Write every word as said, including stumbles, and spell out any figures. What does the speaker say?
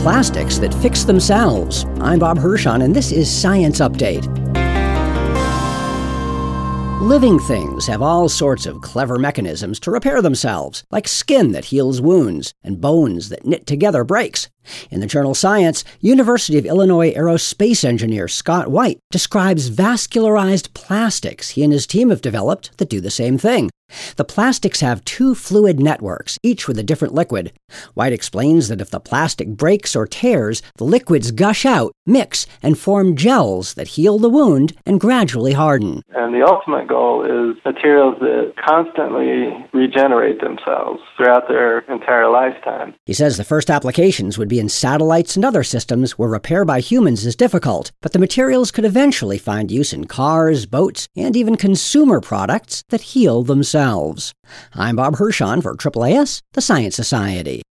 plastics that fix themselves. I'm Bob Hirschon, and this is Science Update. Living things have all sorts of clever mechanisms to repair themselves, like skin that heals wounds and bones that knit together breaks. In the journal Science, University of Illinois aerospace engineer Scott White describes vascularized plastics he and his team have developed that do the same thing. The plastics have two fluid networks, each with a different liquid. White explains that if the plastic breaks or tears, the liquids gush out, mix, and form gels that heal the wound and gradually harden. And the ultimate goal is materials that constantly regenerate themselves throughout their entire lifetime. He says the first applications would be in satellites and other systems where repair by humans is difficult, but the materials could eventually find use in cars, boats, and even consumer products that heal themselves. I'm Bob Hirschon for A A A S, the Science Society.